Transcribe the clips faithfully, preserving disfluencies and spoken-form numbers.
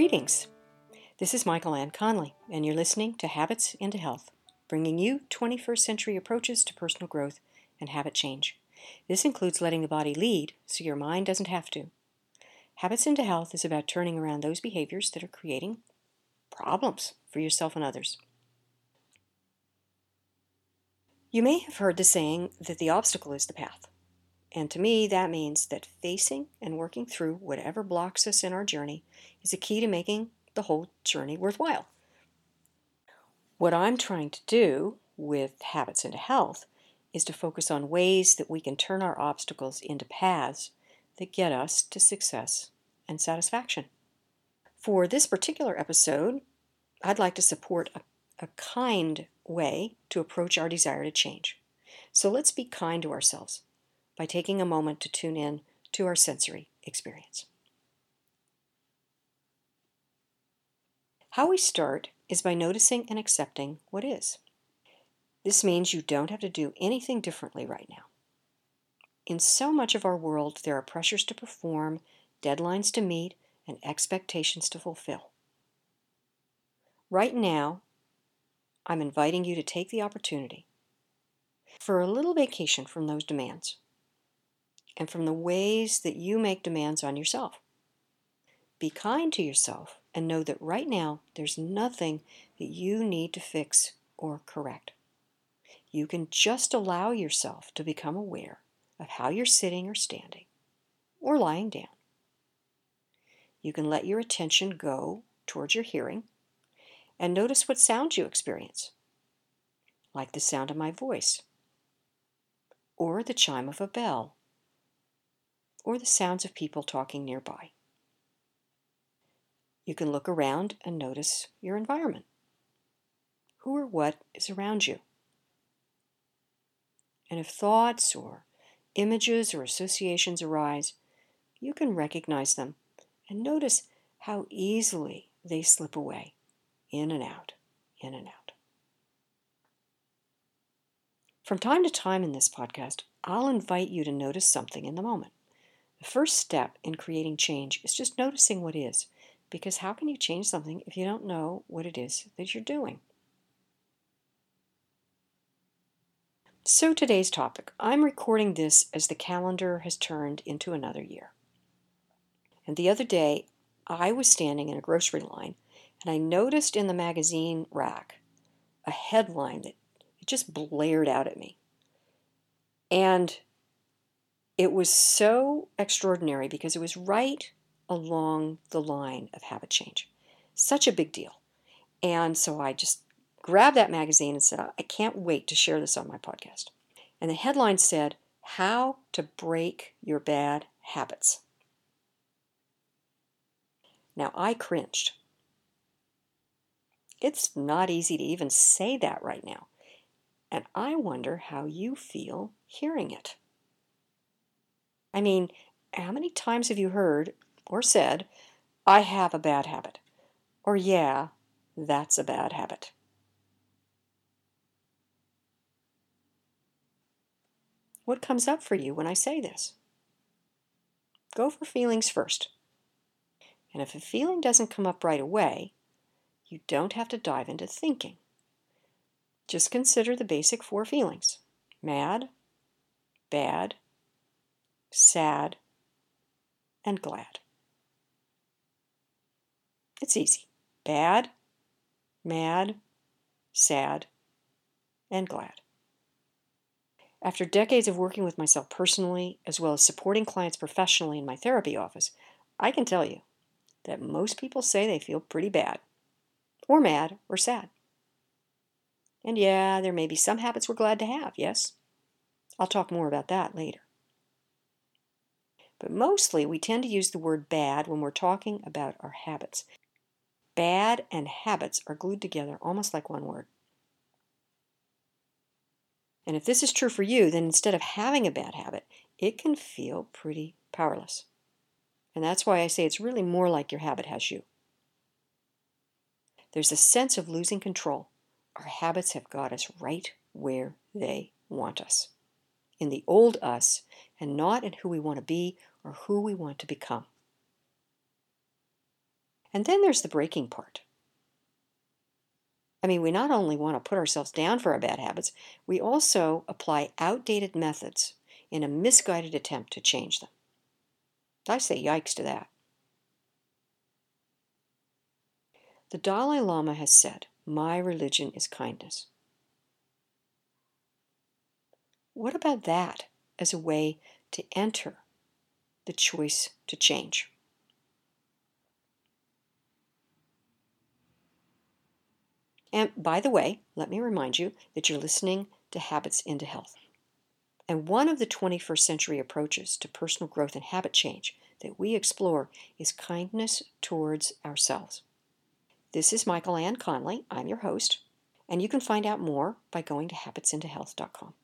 Greetings. This is Michael Ann Conley, and you're listening to Habits into Health, bringing you twenty-first century approaches to personal growth and habit change. This includes letting the body lead so your mind doesn't have to. Habits into Health is about turning around those behaviors that are creating problems for yourself and others. You may have heard the saying that the obstacle is the path. And to me, that means that facing and working through whatever blocks us in our journey is a key to making the whole journey worthwhile. What I'm trying to do with Habits into Health is to focus on ways that we can turn our obstacles into paths that get us to success and satisfaction. For this particular episode, I'd like to support a, a kind way to approach our desire to change. So let's be kind to ourselves by taking a moment to tune in to our sensory experience. How we start is by noticing and accepting what is. This means you don't have to do anything differently right now. In so much of our world, there are pressures to perform, deadlines to meet, and expectations to fulfill. Right now, I'm inviting you to take the opportunity for a little vacation from those demands and from the ways that you make demands on yourself. Be kind to yourself and know that right now there's nothing that you need to fix or correct. You can just allow yourself to become aware of how you're sitting or standing or lying down. You can let your attention go towards your hearing and notice what sounds you experience, like the sound of my voice, or the chime of a bell, or the sounds of people talking nearby. You can look around and notice your environment. Who or what is around you? And if thoughts or images or associations arise, you can recognize them and notice how easily they slip away, in and out, in and out. From time to time in this podcast, I'll invite you to notice something in the moment. The first step in creating change is just noticing what is, because how can you change something if you don't know what it is that you're doing? So today's topic, I'm recording this as the calendar has turned into another year. And the other day, I was standing in a grocery line, and I noticed in the magazine rack a headline that it just blared out at me. And it was so extraordinary because it was right along the line of habit change. Such a big deal. And so I just grabbed that magazine and said, I can't wait to share this on my podcast. And the headline said, How to Break Your Bad Habits. Now, I cringed. It's not easy to even say that right now. And I wonder how you feel hearing it. I mean, how many times have you heard or said, I have a bad habit? Or, yeah, that's a bad habit. What comes up for you when I say this? Go for feelings first. And if a feeling doesn't come up right away, you don't have to dive into thinking. Just consider the basic four feelings: mad, bad, sad, and glad. It's easy. Bad, mad, sad, and glad. After decades of working with myself personally, as well as supporting clients professionally in my therapy office, I can tell you that most people say they feel pretty bad, or mad, or sad. And yeah, there may be some habits we're glad to have, yes? I'll talk more about that later. But mostly we tend to use the word bad when we're talking about our habits. Bad and habits are glued together almost like one word. And if this is true for you, then instead of having a bad habit, it can feel pretty powerless. And that's why I say it's really more like your habit has you. There's a sense of losing control. Our habits have got us right where they want us, in the old us, and not in who we want to be or who we want to become. And then there's the breaking part. I mean, we not only want to put ourselves down for our bad habits, we also apply outdated methods in a misguided attempt to change them. I say yikes to that. The Dalai Lama has said, "My religion is kindness." What about that as a way to enter the choice to change? And by the way, let me remind you that you're listening to Habits into Health. And one of the twenty-first century approaches to personal growth and habit change that we explore is kindness towards ourselves. This is Michael Ann Conley. I'm your host, and you can find out more by going to habits into health dot com.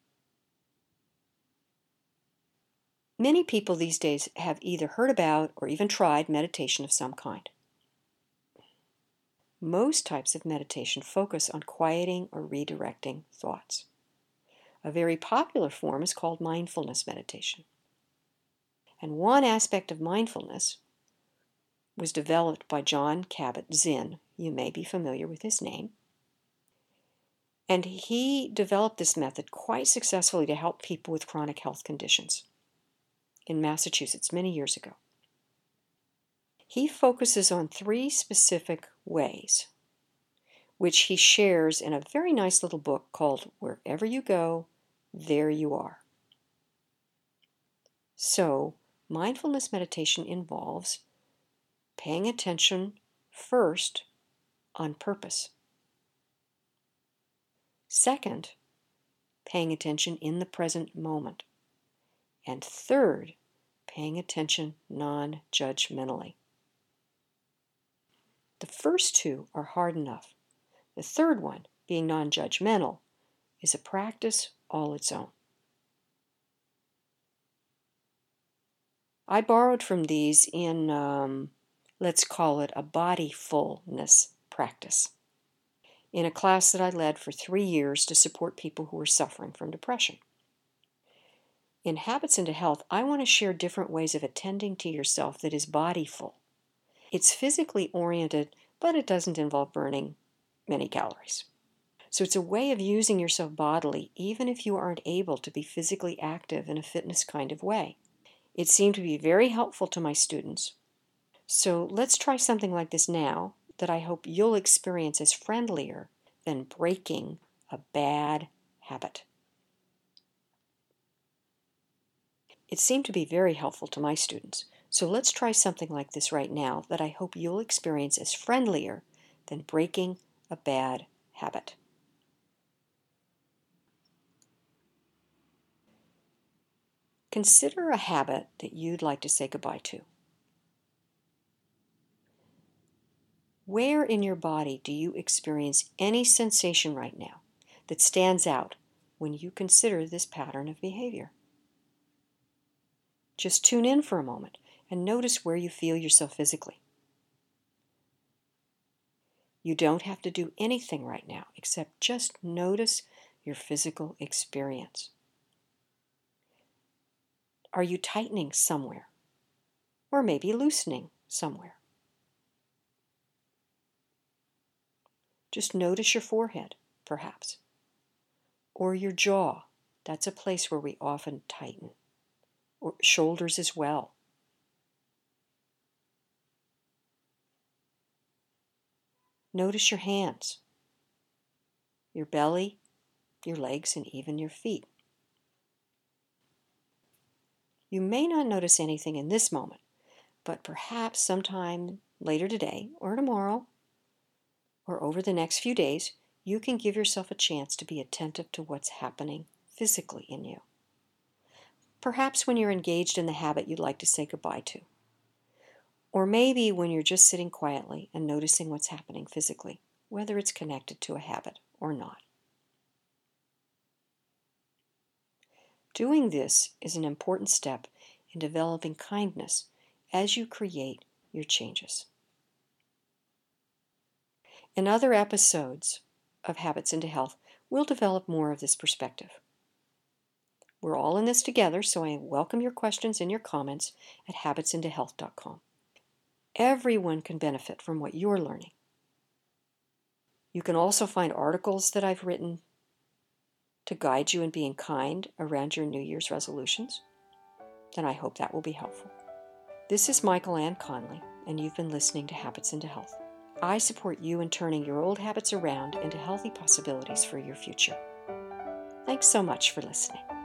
Many people these days have either heard about or even tried meditation of some kind. Most types of meditation focus on quieting or redirecting thoughts. A very popular form is called mindfulness meditation. And one aspect of mindfulness was developed by Jon Kabat-Zinn. You may be familiar with his name. And he developed this method quite successfully to help people with chronic health conditions in Massachusetts many years ago. He focuses on three specific ways, which he shares in a very nice little book called Wherever You Go, There You Are. So, mindfulness meditation involves paying attention first on purpose. Second, paying attention in the present moment. And third, paying attention non-judgmentally. The first two are hard enough. The third one, being non-judgmental, is a practice all its own. I borrowed from these in, um, let's call it a bodyfulness practice, in a class that I led for three years to support people who were suffering from depression. In Habits into Health, I want to share different ways of attending to yourself that is bodyful. It's physically oriented, but it doesn't involve burning many calories. So it's a way of using yourself bodily, even if you aren't able to be physically active in a fitness kind of way. It seemed to be very helpful to my students. So let's try something like this now that I hope you'll experience as friendlier than breaking a bad habit. It seemed to be very helpful to my students. So let's try something like this right now that I hope you'll experience as friendlier than breaking a bad habit. Consider a habit that you'd like to say goodbye to. Where in your body do you experience any sensation right now that stands out when you consider this pattern of behavior? Just tune in for a moment and notice where you feel yourself physically. You don't have to do anything right now except just notice your physical experience. Are you tightening somewhere? Or maybe loosening somewhere? Just notice your forehead, perhaps. Or your jaw. That's a place where we often tighten. Or shoulders as well. Notice your hands, your belly, your legs, and even your feet. You may not notice anything in this moment, but perhaps sometime later today or tomorrow or over the next few days, you can give yourself a chance to be attentive to what's happening physically in you. Perhaps when you're engaged in the habit you'd like to say goodbye to. Or maybe when you're just sitting quietly and noticing what's happening physically, whether it's connected to a habit or not. Doing this is an important step in developing kindness as you create your changes. In other episodes of Habits into Health, we'll develop more of this perspective. We're all in this together, so I welcome your questions and your comments at habits into health dot com. Everyone can benefit from what you're learning. You can also find articles that I've written to guide you in being kind around your New Year's resolutions, and I hope that will be helpful. This is Michael Ann Conley, and you've been listening to Habits into Health. I support you in turning your old habits around into healthy possibilities for your future. Thanks so much for listening.